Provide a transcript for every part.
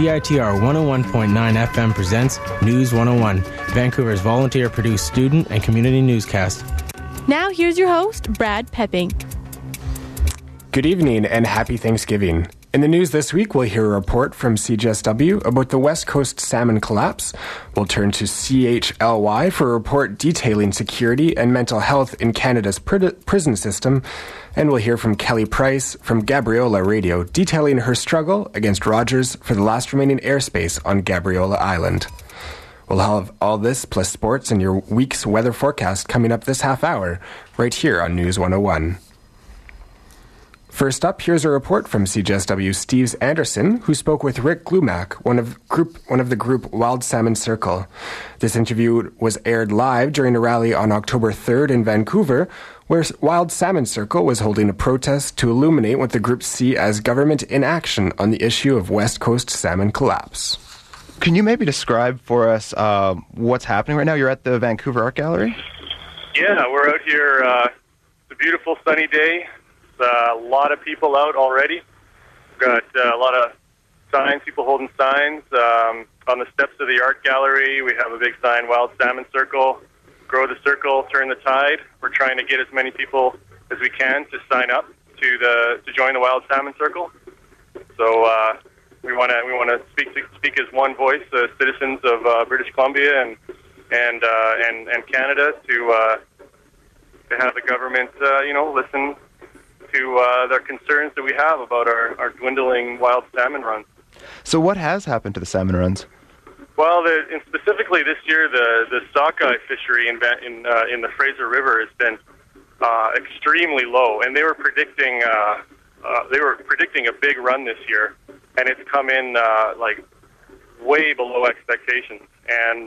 CITR 101.9 FM presents News 101, Vancouver's volunteer-produced student and community newscast. Now here's your host, Brad Pepping. Good evening and happy Thanksgiving. In the news this week, we'll hear a report from CJSW about the West Coast salmon collapse. We'll turn to CHLY for a report detailing security and mental health in Canada's prison system. And we'll hear from Kelly Price from Gabriola Radio, detailing her struggle against Rogers for the last remaining airspace on Gabriola Island. We'll have all this plus sports and your week's weather forecast coming up this half hour, right here on News 101. First up, here's a report from CJSW Steve Anderson, who spoke with Rick Glumac, one of the group Wild Salmon Circle. This interview was aired live during a rally on October 3rd in Vancouver, where Wild Salmon Circle was holding a protest to illuminate what the group see as government inaction on the issue of West Coast salmon collapse. Can you maybe describe for us what's happening right now? You're at the Vancouver Art Gallery? Yeah, we're out here. It's a beautiful sunny day. A lot of people out already. We've got a lot of signs, people holding signs. On the steps of the art gallery, we have a big sign, Wild Salmon Circle, grow the circle, turn the tide. We're trying to get as many people as we can to sign up to join the Wild Salmon Circle. So we want to speak as one voice, citizens of British Columbia and Canada, to have the government, listen to their concerns that we have about our dwindling wild salmon runs. So what has happened to the salmon runs? Well, specifically this year, the sockeye fishery in the Fraser River has been extremely low, and they were predicting a big run this year, and it's come in way below expectations. And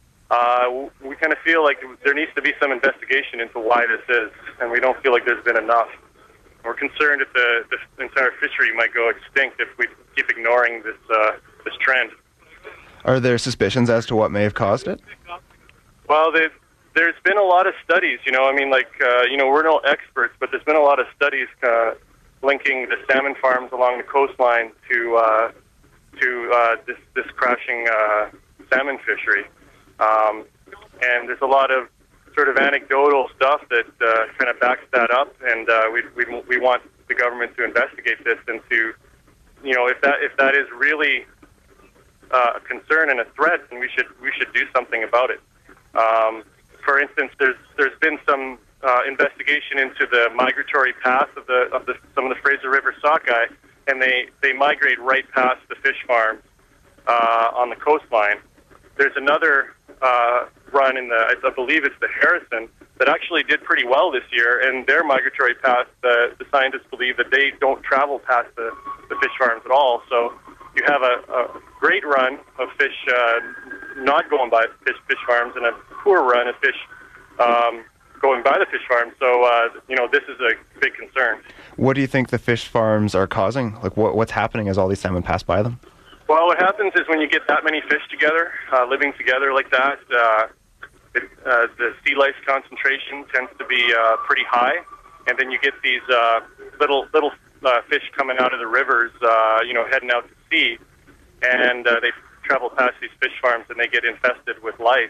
we kind of feel like there needs to be some investigation into why this is, and we don't feel like there's been enough. We're concerned that the entire fishery might go extinct if we keep ignoring this trend. Are there suspicions as to what may have caused it? Well, there's been a lot of studies. We're no experts, but there's been a lot of studies linking the salmon farms along the coastline to this crashing salmon fishery. And there's a lot of sort of anecdotal stuff that kind of backs that up, and we want the government to investigate this and to, if that is really a concern and a threat, then we should do something about it. For instance, there's been some investigation into the migratory path of some of the Fraser River sockeye, and they migrate right past the fish farms on the coastline. There's another run I believe it's the Harrison, that actually did pretty well this year, and their migratory path, the scientists believe that they don't travel past the fish farms at all. So you have a great run of fish not going by fish farms, and a poor run of fish going by the fish farms. So this is a big concern. What do you think the fish farms are causing? Like what's happening as all these salmon pass by them? Well, what happens is when you get that many fish together, living together like that, the sea lice concentration tends to be pretty high, and then you get these little fish coming out of the rivers, heading out to sea, and they travel past these fish farms and they get infested with lice.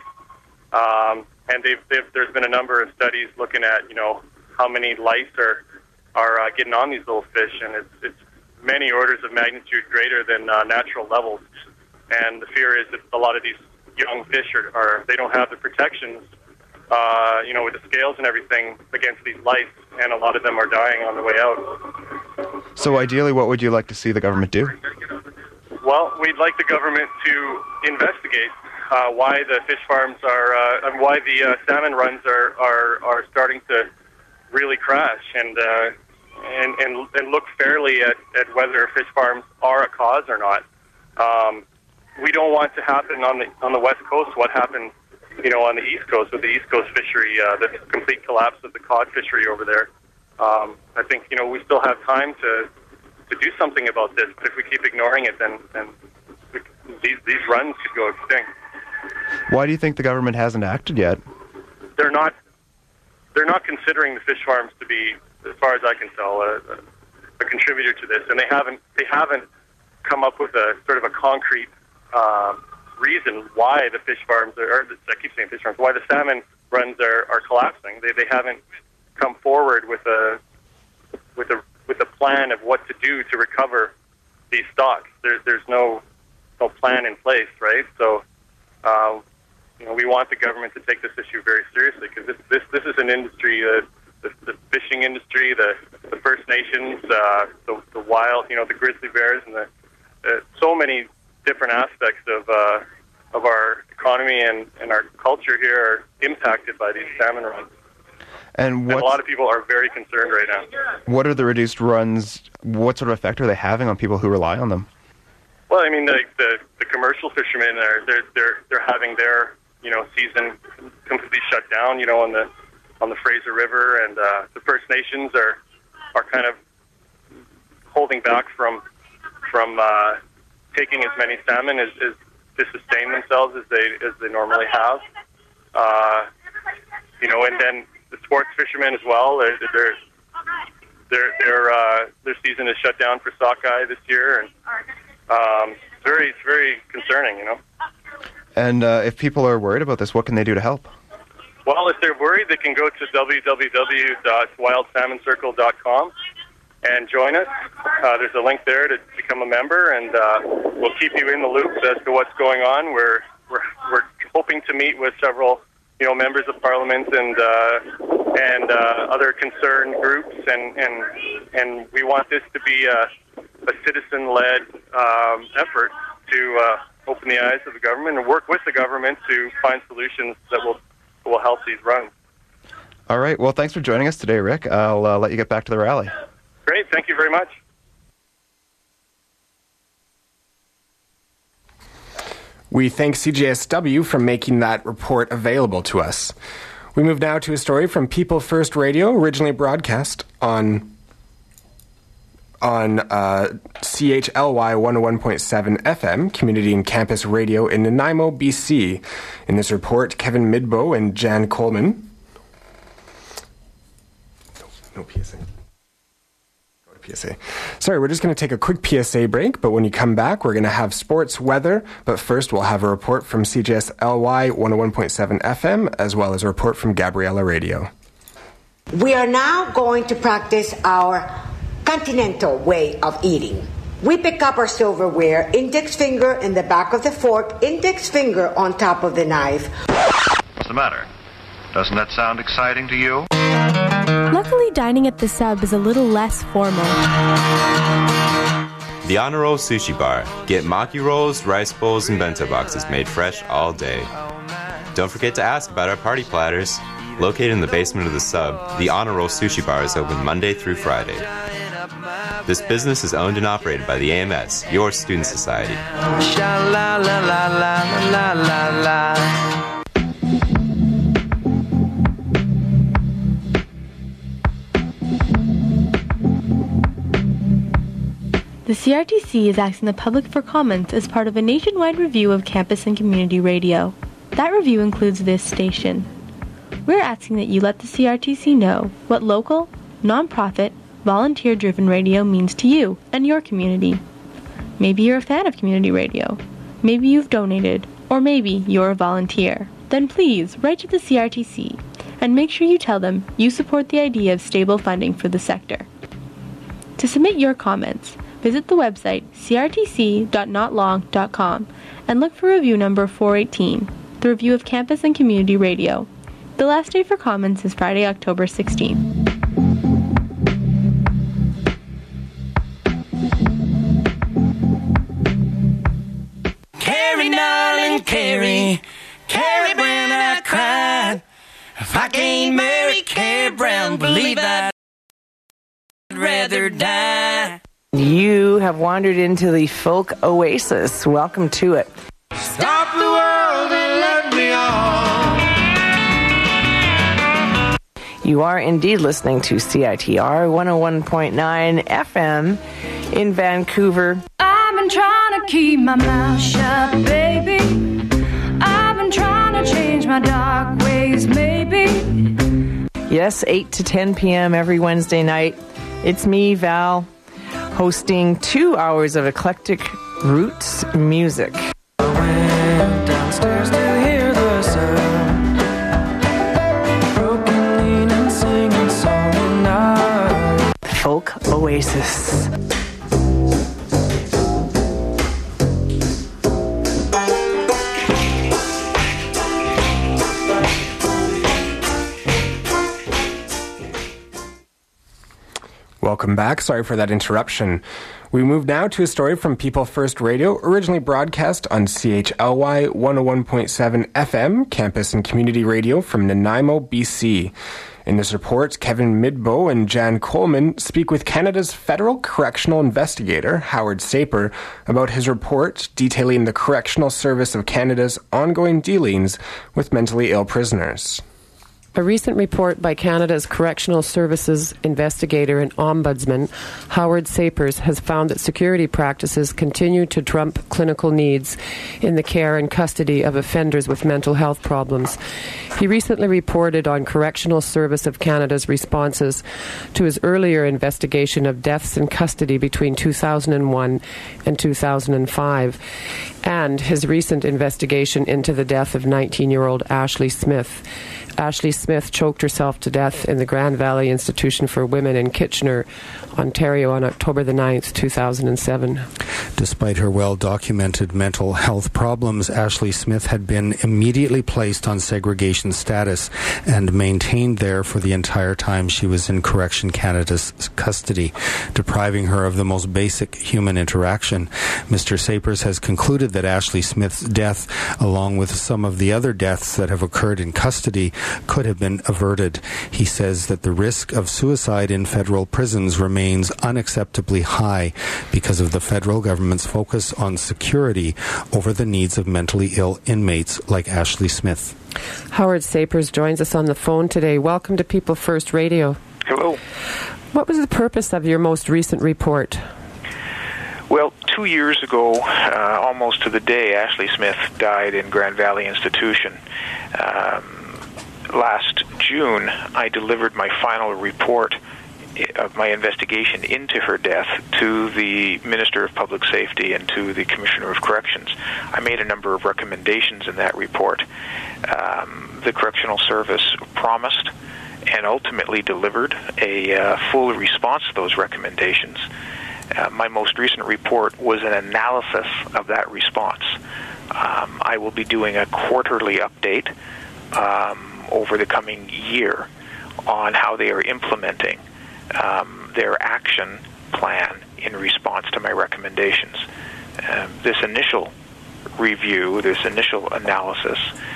And there's been a number of studies looking at how many lice are getting on these little fish, and it's many orders of magnitude greater than natural levels. And the fear is that a lot of these young fish they don't have the protections, with the scales and everything against these lice, and a lot of them are dying on the way out. So ideally, what would you like to see the government do? Well, we'd like the government to investigate why the fish farms and why the salmon runs are starting to really crash, and look fairly at whether fish farms are a cause or not. We don't want to happen on the West Coast what happened, on the East Coast with the East Coast fishery, the complete collapse of the cod fishery over there. I think we still have time to do something about this, but if we keep ignoring it, then these runs could go extinct. Why do you think the government hasn't acted yet? They're not considering the fish farms to be, as far as I can tell, a contributor to this, and they haven't come up with a sort of a concrete reason why the fish farms I keep saying fish farms, why the salmon runs are collapsing. They haven't come forward with a plan of what to do to recover these stocks. There's no plan in place, right? So, we want the government to take this issue very seriously, because this is an industry, the fishing industry, the First Nations, the wild, the grizzly bears, and so many different aspects of our economy and our culture here are impacted by these salmon runs. And a lot of people are very concerned right now. What are the reduced runs? What sort of effect are they having on people who rely on them? Well, I mean, the commercial fishermen they're having their season completely shut down. On the Fraser River, and the First Nations are kind of holding back from taking as many salmon as to sustain themselves as they normally have. And then the sports fishermen as well. Their season is shut down for sockeye this year, and it's very concerning. And if people are worried about this, what can they do to help? Well, if they're worried, they can go to www.wildsalmoncircle.com and join us. There's a link there to become a member, and we'll keep you in the loop as to what's going on. We're hoping to meet with several members of Parliament and other concerned groups, and we want this to be a citizen-led effort to open the eyes of the government and work with the government to find solutions that will help these runs. All right. Well, thanks for joining us today, Rick. I'll let you get back to the rally. Great. Thank you very much. We thank CJSW for making that report available to us. We move now to a story from People First Radio, originally broadcast on CHLY 101.7 FM, Community and Campus Radio in Nanaimo, BC. In this report, Kevin Midbow and Jan Coleman. No PSA. Go to PSA. Sorry, we're just going to take a quick PSA break, but when you come back, we're going to have sports weather. But first, we'll have a report from CJSLY 101.7 FM, as well as a report from Gabriella Radio. We are now going to practice our continental way of eating. We pick up our silverware, index finger in the back of the fork, index finger on top of the knife. What's the matter? Doesn't that sound exciting to you? Luckily, dining at the Sub is a little less formal. The Honor Roll Sushi Bar. Get maki rolls, rice bowls, and bento boxes made fresh all day. Don't forget to ask about our party platters. Located in the basement of the Sub, the Honor Roll Sushi Bar is open Monday through Friday. This business is owned and operated by the AMS, your student society. The CRTC is asking the public for comments as part of a nationwide review of campus and community radio. That review includes this station. We're asking that you let the CRTC know what local, non-profit, volunteer-driven radio means to you and your community. Maybe you're a fan of community radio. Maybe you've donated. Or maybe you're a volunteer. Then please write to the CRTC and make sure you tell them you support the idea of stable funding for the sector. To submit your comments, visit the website crtc.notlong.com and look for review number 418, the review of campus and community radio. The last day for comments is Friday, October 16th. Carrie, darling, Carrie, Carrie Brown, I cried. If I can't marry Carrie Brown, believe I'd rather die. You have wandered into the folk oasis. Welcome to it. Stop the world and let me on. You are indeed listening to CITR 101.9 FM in Vancouver. I've been trying to keep my mouth shut, baby. I've been trying to change my dark ways, maybe. Yes, 8 to 10 p.m. every Wednesday night. It's me, Val. hosting 2 hours of eclectic roots music. I went downstairs to hear the sound, broken lean and singing song and night. Folk Oasis. Welcome back. Sorry for that interruption. We move now to a story from People First Radio, originally broadcast on CHLY 101.7 FM, campus and community radio from Nanaimo, BC. In this report, Kevin Midbow and Jan Coleman speak with Canada's federal correctional investigator, Howard Saper, about his report detailing the Correctional Service of Canada's ongoing dealings with mentally ill prisoners. A recent report by Canada's Correctional Services investigator and ombudsman, Howard Sapers, has found that security practices continue to trump clinical needs in the care and custody of offenders with mental health problems. He recently reported on Correctional Service of Canada's responses to his earlier investigation of deaths in custody between 2001 and 2005, and his recent investigation into the death of 19-year-old Ashley Smith. Ashley Smith choked herself to death in the Grand Valley Institution for Women in Kitchener, Ontario on October the 9th, 2007. Despite her well-documented mental health problems, Ashley Smith had been immediately placed on segregation status and maintained there for the entire time she was in Correction Canada's custody, depriving her of the most basic human interaction. Mr. Sapers has concluded that Ashley Smith's death, along with some of the other deaths that have occurred in custody, could have been averted. He says that the risk of suicide in federal prisons remains unacceptably high because of the federal government's focus on security over the needs of mentally ill inmates like Ashley Smith. Howard Sapers joins us on the phone today. Welcome to People First Radio. Hello. What was the purpose of your most recent report? Well, 2 years ago, almost to the day, Ashley Smith died in Grand Valley Institution. Last June, I delivered my final report of my investigation into her death to the Minister of Public Safety and to the Commissioner of Corrections. I made a number of recommendations in that report. The Correctional Service promised and ultimately delivered a full response to those recommendations. My most recent report was an analysis of that response. I will be doing a quarterly update over the coming year on how they are implementing their action plan in response to my recommendations. This initial review, this initial analysis,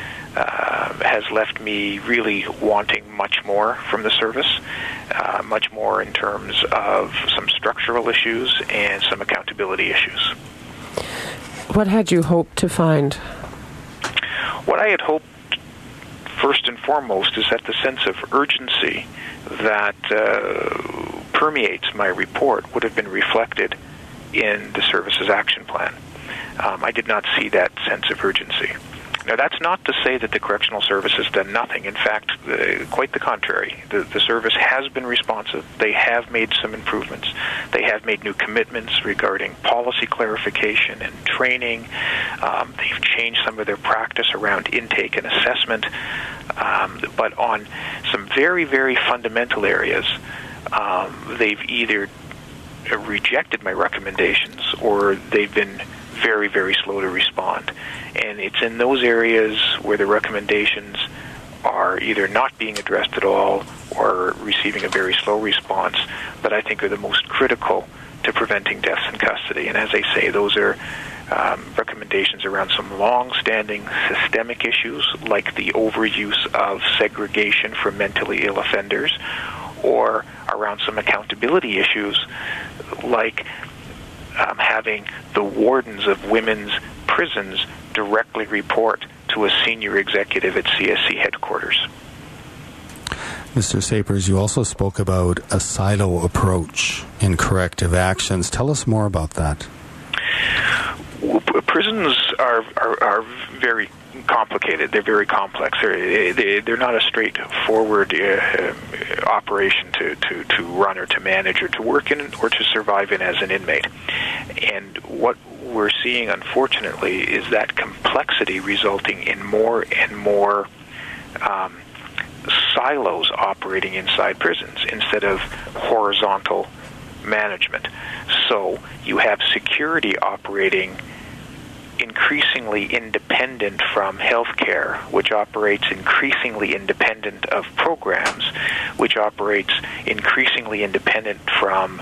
has left me really wanting much more from the service, much more in terms of some structural issues and some accountability issues. What had you hoped to find? What I had hoped, first and foremost, is that the sense of urgency that permeates my report would have been reflected in the service's action plan. I did not see that sense of urgency. Now, that's not to say that the Correctional Service has done nothing. In fact, quite the contrary. The service has been responsive. They have made some improvements. They have made new commitments regarding policy clarification and training. They've changed some of their practice around intake and assessment. But on some very, very fundamental areas, they've either rejected my recommendations or they've been very, very slow to respond. And it's in those areas where the recommendations are either not being addressed at all or receiving a very slow response that I think are the most critical to preventing deaths in custody. And as I say, those are recommendations around some long-standing systemic issues like the overuse of segregation for mentally ill offenders, or around some accountability issues like having the wardens of women's prisons directly report to a senior executive at CSC headquarters. Mr. Sapers, you also spoke about a silo approach in corrective actions. Tell us more about that. Prisons are very complicated. They're very complex. They're not a straightforward operation to run or to manage or to work in or to survive in as an inmate. And what we're seeing, unfortunately, is that complexity resulting in more and more silos operating inside prisons instead of horizontal management. So you have security operating increasingly independent from healthcare, which operates increasingly independent of programs, which operates increasingly independent from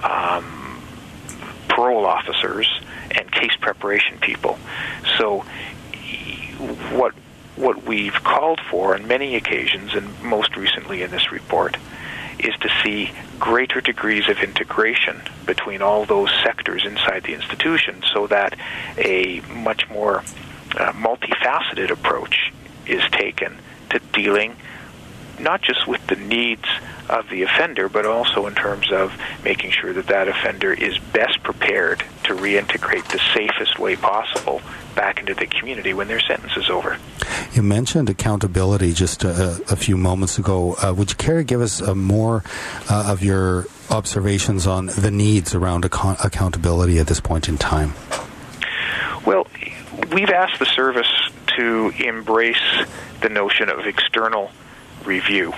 parole officers and case preparation people. So what we've called for on many occasions, and most recently in this report, is to see greater degrees of integration between all those sectors inside the institution so that a much more multifaceted approach is taken to dealing not just with the needs of the offender, but also in terms of making sure that that offender is best prepared to reintegrate the safest way possible back into the community when their sentence is over. You mentioned accountability just a few moments ago. Would you care to give us more of your observations on the needs around accountability at this point in time? Well, we've asked the service to embrace the notion of external review.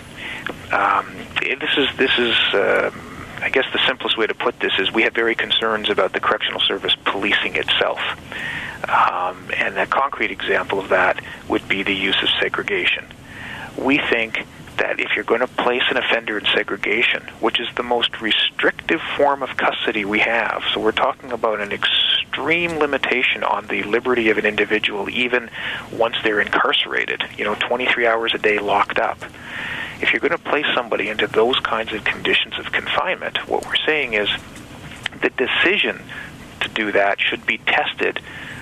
This is I guess the simplest way to put this is we have very concerns about the correctional service policing itself. And a concrete example of that would be the use of segregation. We think that if you're going to place an offender in segregation, which is the most restrictive form of custody we have, so we're talking about an extreme limitation on the liberty of an individual even once they're incarcerated, 23 hours a day locked up. If you're going to place somebody into those kinds of conditions of confinement, what we're saying is the decision to do that should be tested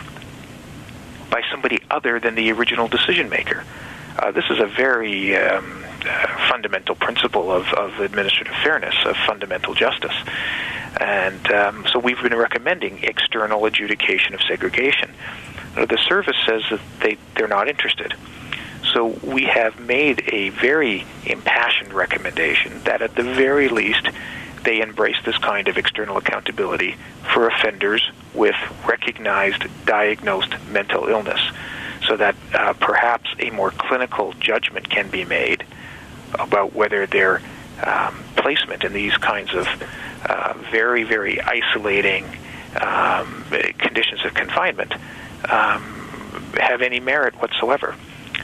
by somebody other than the original decision maker. This is a very fundamental principle of administrative fairness, of fundamental justice. And so we've been recommending external adjudication of segregation. The service says that they're not interested. So we have made a very impassioned recommendation that at the very least they embrace this kind of external accountability for offenders with recognized, diagnosed mental illness, so that perhaps a more clinical judgment can be made about whether their placement in these kinds of very, very isolating conditions of confinement have any merit whatsoever.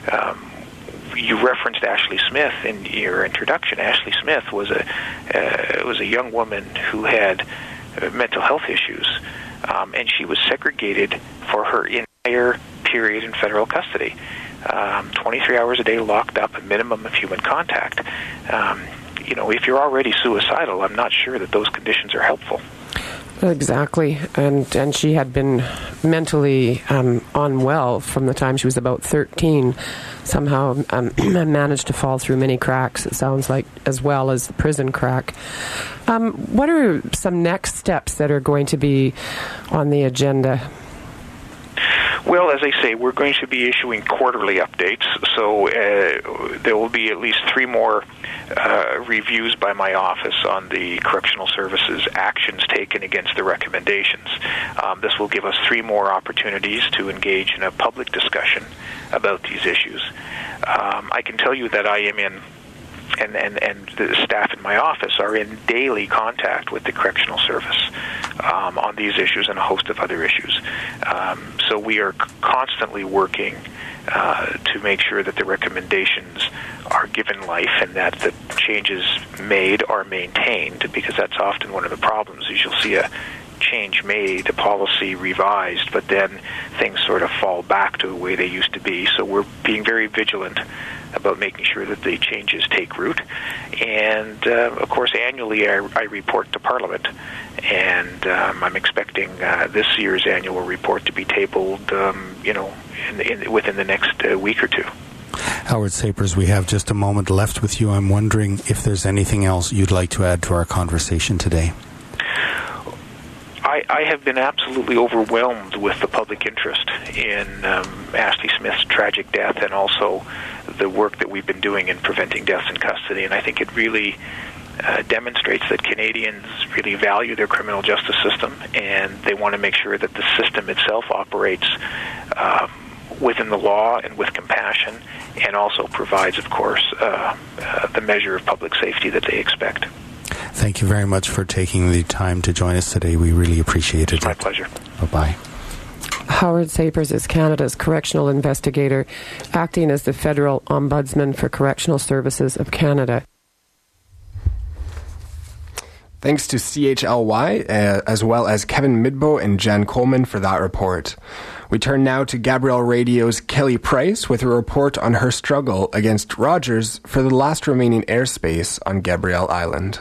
You referenced Ashley Smith in your introduction. Ashley Smith was a young woman who had mental health issues, and she was segregated for her entire period in federal custody. 23 hours a day locked up, a minimum of human contact. If you're already suicidal, I'm not sure that those conditions are helpful. Exactly, and she had been mentally unwell from the time she was about 13. Somehow managed to fall through many cracks, it sounds like, as well as the prison crack. What are some next steps that are going to be on the agenda? Well, as I say, we're going to be issuing quarterly updates, so there will be at least 3 more reviews by my office on the correctional services actions taken against the recommendations. This will give us 3 more opportunities to engage in a public discussion about these issues. I can tell you that I am in, and the staff in my office are in daily contact with the correctional service on these issues and a host of other issues. So we are constantly working to make sure that the recommendations are given life and that the changes made are maintained, because that's often one of the problems, is you'll see a change made, a policy revised, but then things sort of fall back to the way they used to be. So we're being very vigilant about making sure that the changes take root. And, of course, annually I report to Parliament, and I'm expecting this year's annual report to be tabled, within the next week or 2. Howard Sapers, we have just a moment left with you. I'm wondering if there's anything else you'd like to add to our conversation today. I have been absolutely overwhelmed with the public interest in Ashley Smith's tragic death and also the work that we've been doing in preventing deaths in custody. And I think it really demonstrates that Canadians really value their criminal justice system, and they want to make sure that the system itself operates within the law and with compassion, and also provides, of course, the measure of public safety that they expect. Thank you very much for taking the time to join us today. We really appreciate it. It's my pleasure. Bye-bye. Howard Sapers is Canada's correctional investigator, acting as the Federal Ombudsman for Correctional Services of Canada. Thanks to CHLY, as well as Kevin Midbo and Jan Coleman for that report. We turn now to Gabrielle Radio's Kelly Price with a report on her struggle against Rogers for the last remaining airspace on Gabrielle Island.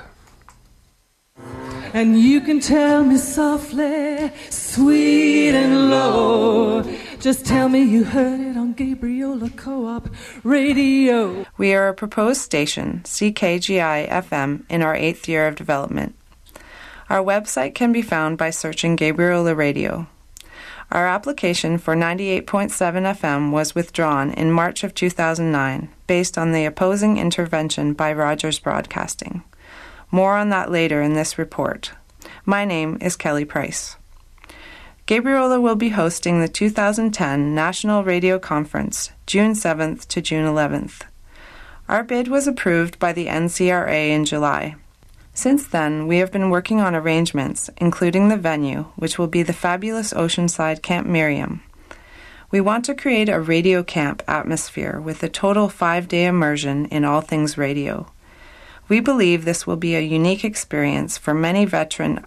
And you can tell me softly, sweet and low. Just tell me you heard it on Gabriola Co-op Radio. We are a proposed station, CKGI-FM, in our 8th year of development. Our website can be found by searching Gabriola Radio. Our application for 98.7 FM was withdrawn in March of 2009, based on the opposing intervention by Rogers Broadcasting. More on that later in this report. My name is Kelly Price. Gabriola will be hosting the 2010 National Radio Conference, June 7th to June 11th. Our bid was approved by the NCRA in July. Since then, we have been working on arrangements, including the venue, which will be the fabulous Oceanside Camp Miriam. We want to create a radio camp atmosphere with a total 5-day immersion in all things radio. We believe this will be a unique experience for many veteran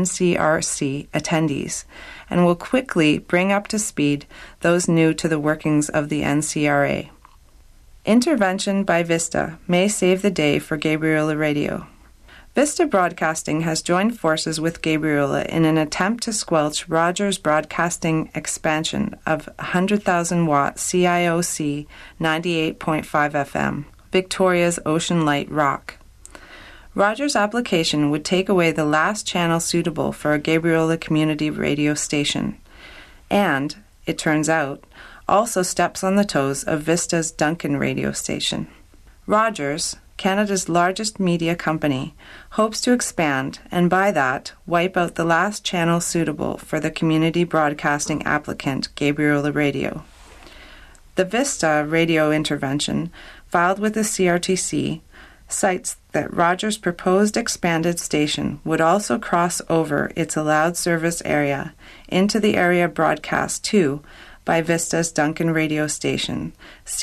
NCRC attendees and will quickly bring up to speed those new to the workings of the NCRA. Intervention by Vista may save the day for Gabriola Radio. Vista Broadcasting has joined forces with Gabriola in an attempt to squelch Rogers Broadcasting expansion of 100,000-watt CIOC 98.5 FM, Victoria's Ocean Light Rock. Rogers' application would take away the last channel suitable for a Gabriola community radio station, and, it turns out, also steps on the toes of Vista's Duncan radio station. Rogers, Canada's largest media company, hopes to expand and by that wipe out the last channel suitable for the community broadcasting applicant Gabriola Radio. The Vista radio intervention, filed with the CRTC, cites that Rogers' proposed expanded station would also cross over its allowed service area into the area broadcast to by Vista's Duncan radio station,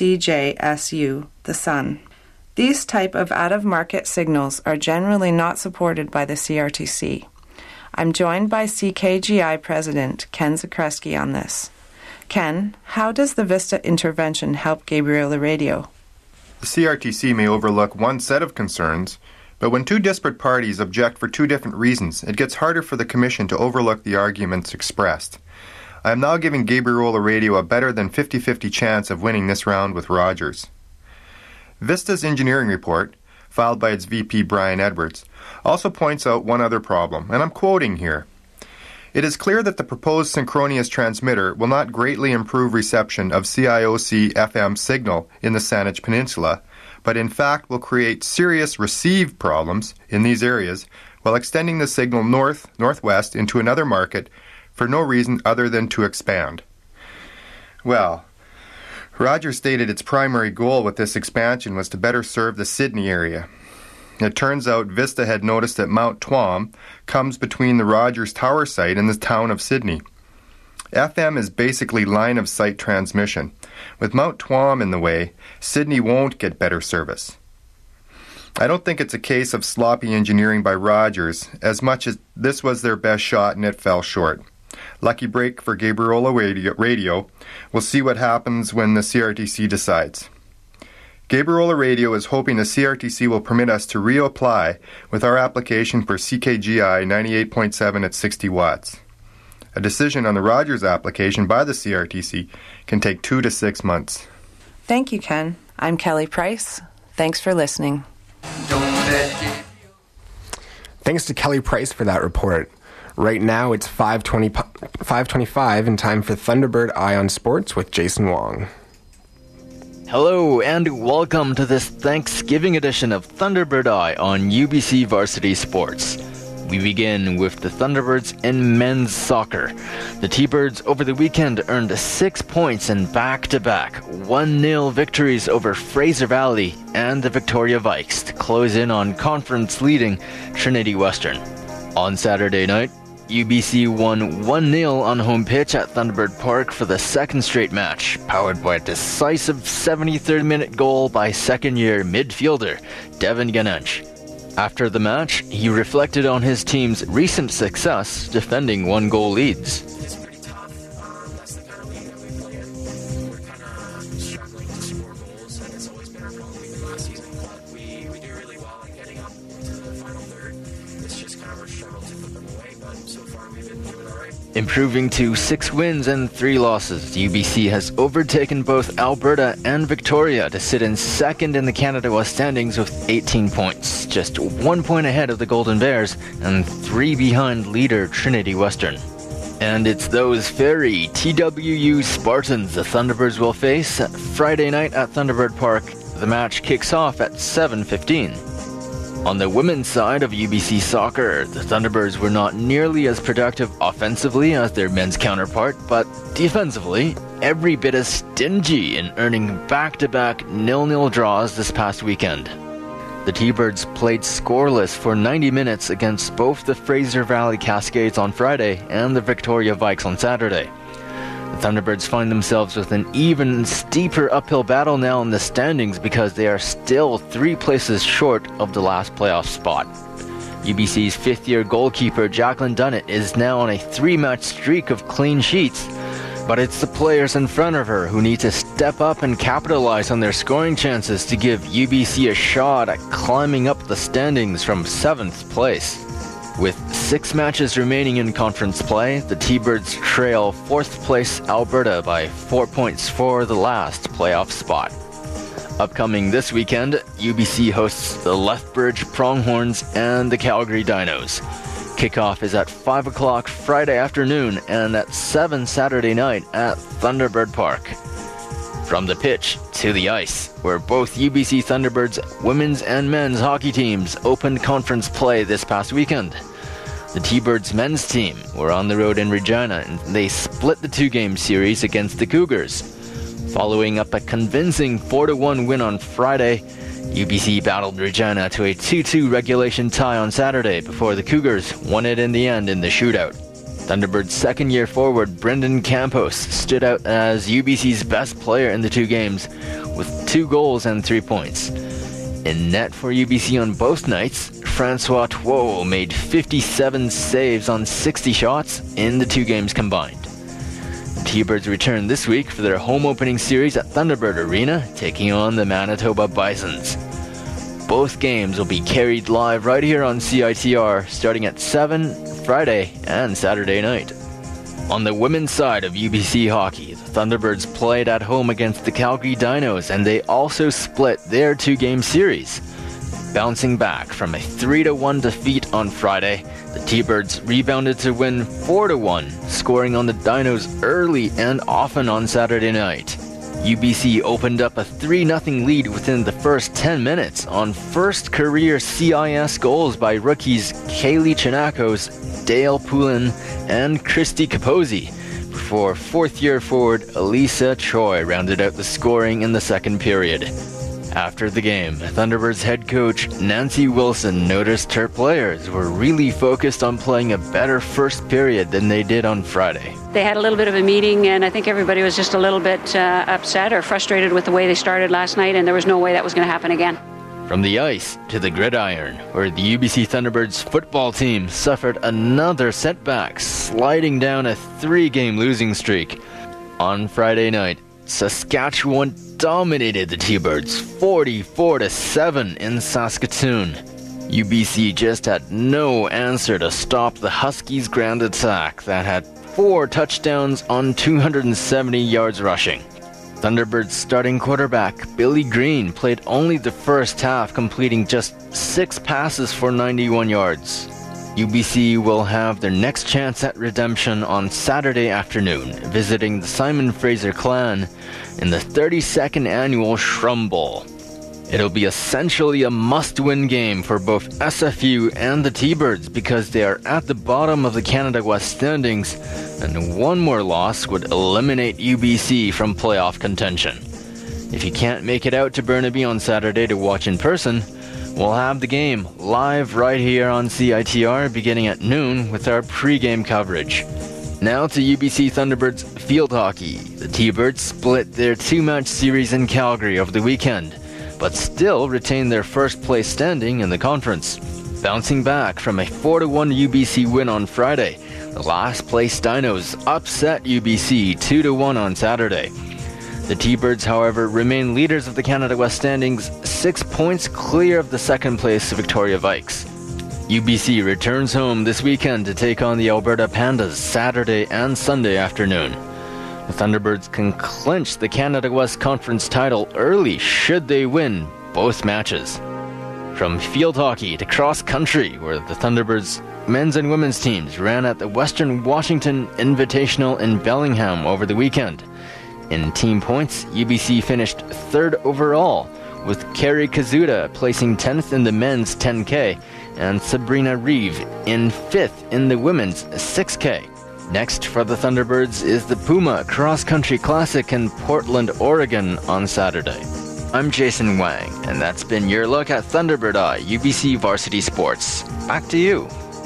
CJSU, The Sun. These type of out-of-market signals are generally not supported by the CRTC. I'm joined by CKGI President Ken Zakreski on this. Ken, how does the Vista intervention help Gabriola Radio? The CRTC may overlook one set of concerns, but when two disparate parties object for two different reasons, it gets harder for the Commission to overlook the arguments expressed. I am now giving Gabriola Radio a better than 50-50 chance of winning this round with Rogers. Vista's engineering report, filed by its VP Brian Edwards, also points out one other problem, and I'm quoting here. It is clear that the proposed synchronous transmitter will not greatly improve reception of CIOC FM signal in the Saanich Peninsula, but in fact will create serious receive problems in these areas while extending the signal northwest into another market for no reason other than to expand. Well, Rogers stated its primary goal with this expansion was to better serve the Sydney area. It turns out Vista had noticed that Mount Tuam comes between the Rogers Tower site and the town of Sydney. FM is basically line-of-sight transmission. With Mount Tuam in the way, Sydney won't get better service. I don't think it's a case of sloppy engineering by Rogers, as much as this was their best shot and it fell short. Lucky break for Gabriola Radio. We'll see what happens when the CRTC decides. Gabriola Radio is hoping the CRTC will permit us to reapply with our application for CKGI 98.7 at 60 watts. A decision on the Rogers application by the CRTC can take 2 to 6 months. Thank you, Ken. I'm Kelly Price. Thanks for listening. Thanks to Kelly Price for that report. Right now, it's 5:25 and time for Thunderbird Eye on Sports with Jason Wong. Hello and welcome to this Thanksgiving edition of Thunderbird Eye on UBC Varsity Sports. We begin with the Thunderbirds in men's soccer. The T-Birds over the weekend earned 6 points in back-to-back 1-0 victories over Fraser Valley and the Victoria Vikes to close in on conference-leading Trinity Western. On Saturday night, UBC won 1-0 on home pitch at Thunderbird Park for the second straight match, powered by a decisive 73rd minute goal by second-year midfielder Devin Ganench. After the match, he reflected on his team's recent success defending 1-goal leads. It's pretty tough. That's the kind of league that we play in. We're kind of struggling to score goals, and it's always been our problem even last season. But we do really well in getting up to the final third. It's just kind of our struggle to put them away, but so far we've been doing all right. Improving to 6 wins and 3 losses, UBC has overtaken both Alberta and Victoria to sit in second in the Canada West standings with 18 points, just 1 point ahead of the Golden Bears and 3 behind leader Trinity Western. And it's those very TWU Spartans the Thunderbirds will face Friday night at Thunderbird Park. The match kicks off at 7:15. On the women's side of UBC soccer, the Thunderbirds were not nearly as productive offensively as their men's counterpart, but defensively, every bit as stingy in earning back-to-back 0-0 draws this past weekend. The T-Birds played scoreless for 90 minutes against both the Fraser Valley Cascades on Friday and the Victoria Vikes on Saturday. The Thunderbirds find themselves with an even steeper uphill battle now in the standings because they are still 3 places short of the last playoff spot. UBC's 5th-year goalkeeper Jacqueline Dunnett is now on a 3-match streak of clean sheets, but it's the players in front of her who need to step up and capitalize on their scoring chances to give UBC a shot at climbing up the standings from 7th place. With 6 matches remaining in conference play, the T-Birds trail 4th place Alberta by 4 points for the last playoff spot. Upcoming this weekend, UBC hosts the Lethbridge Pronghorns and the Calgary Dinos. Kickoff is at 5 o'clock Friday afternoon and at 7 Saturday night at Thunderbird Park. From the pitch to the ice, where both UBC Thunderbirds women's and men's hockey teams opened conference play this past weekend. The T-Birds men's team were on the road in Regina and they split the 2-game series against the Cougars. Following up a convincing 4-1 win on Friday, UBC battled Regina to a 2-2 regulation tie on Saturday before the Cougars won it in the end in the shootout. Thunderbirds' second-year forward Brendan Campos stood out as UBC's best player in the 2 games with 2 goals and 3 points. In net for UBC on both nights, Francois Thuot made 57 saves on 60 shots in the 2 games combined. The T-Birds return this week for their home opening series at Thunderbird Arena, taking on the Manitoba Bisons. Both games will be carried live right here on CITR starting at 7 Friday and Saturday night. On the women's side of UBC hockey, the Thunderbirds played at home against the Calgary Dinos and they also split their 2-game series. Bouncing back from a 3-1 defeat on Friday, the T-Birds rebounded to win 4-1, scoring on the Dinos early and often on Saturday night. UBC opened up a 3-0 lead within the first 10 minutes on first career CIS goals by rookies Kaylee Chinakos, Dale Poulin, and Christy Capozzi, before 4th-year forward Elisa Choi rounded out the scoring in the second period. After the game, Thunderbirds head coach Nancy Wilson noticed her players were really focused on playing a better first period than they did on Friday. They had a little bit of a meeting, and I think everybody was just a little bit upset or frustrated with the way they started last night, and there was no way that was going to happen again. From the ice to the gridiron, where the UBC Thunderbirds football team suffered another setback, sliding down a 3-game losing streak. On Friday night, Saskatchewan dominated the T-Birds 44-7 in Saskatoon. UBC just had no answer to stop the Huskies' grand attack that had 4 touchdowns on 270 yards rushing. Thunderbirds starting quarterback Billy Green played only the first half, completing just 6 passes for 91 yards. UBC will have their next chance at redemption on Saturday afternoon, visiting the Simon Fraser clan in the 32nd annual Shrum Bowl. It'll be essentially a must-win game for both SFU and the T-Birds because they are at the bottom of the Canada West standings, and one more loss would eliminate UBC from playoff contention. If you can't make it out to Burnaby on Saturday to watch in person, we'll have the game live right here on CITR beginning at noon with our pre-game coverage. Now to UBC Thunderbirds field hockey. The T-Birds split their two-match series in Calgary over the weekend, but still retain their first place standing in the conference. Bouncing back from a 4-1 UBC win on Friday, the last place Dinos upset UBC 2-1 on Saturday. The T-Birds, however, remain leaders of the Canada West standings, 6 points clear of the second place Victoria Vikes. UBC returns home this weekend to take on the Alberta Pandas Saturday and Sunday afternoon. The Thunderbirds can clinch the Canada West Conference title early should they win both matches. From field hockey to cross country, where the Thunderbirds men's and women's teams ran at the Western Washington Invitational in Bellingham over the weekend. In team points, UBC finished third overall, with Kerry Kazuda placing 10th in the men's 10K and Sabrina Reeve in 5th in the women's 6K. Next for the Thunderbirds is the Puma Cross Country Classic in Portland, Oregon on Saturday. I'm Jason Wang, and that's been your look at Thunderbird Eye, UBC Varsity Sports. Back to you.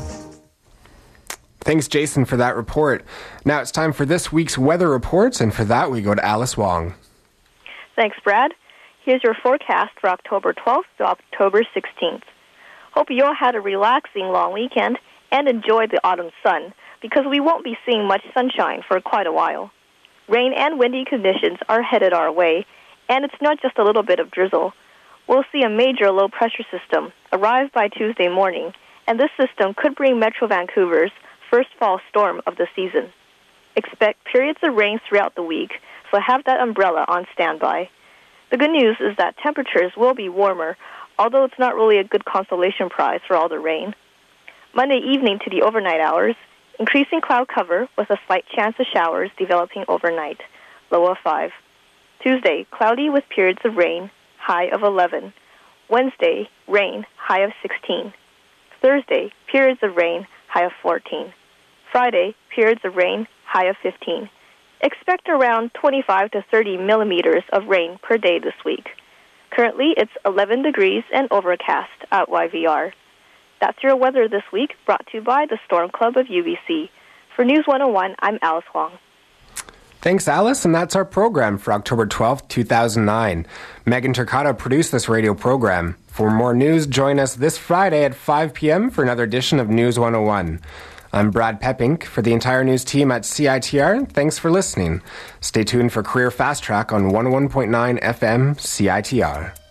Thanks, Jason, for that report. Now it's time for this week's weather reports, and for that we go to Alice Wong. Thanks, Brad. Here's your forecast for October 12th to October 16th. Hope you all had a relaxing long weekend and enjoyed the autumn sun, because we won't be seeing much sunshine for quite a while. Rain and windy conditions are headed our way, and it's not just a little bit of drizzle. We'll see a major low-pressure system arrive by Tuesday morning, and this system could bring Metro Vancouver's first fall storm of the season. Expect periods of rain throughout the week, so have that umbrella on standby. The good news is that temperatures will be warmer, although it's not really a good consolation prize for all the rain. Monday evening to the overnight hours, increasing cloud cover with a slight chance of showers developing overnight, low of 5. Tuesday, cloudy with periods of rain, high of 11. Wednesday, rain, high of 16. Thursday, periods of rain, high of 14. Friday, periods of rain, high of 15. Expect around 25 to 30 millimeters of rain per day this week. Currently, it's 11 degrees and overcast at YVR. That's your weather this week, brought to you by the Storm Club of UBC. For News 101, I'm Alice Wong. Thanks, Alice, and that's our program for October 12th, 2009. Megan Turcotto produced this radio program. For more news, join us this Friday at 5 p.m. for another edition of News 101. I'm Brad Peppink. For the entire news team at CITR, thanks for listening. Stay tuned for Career Fast Track on 101.9 FM CITR.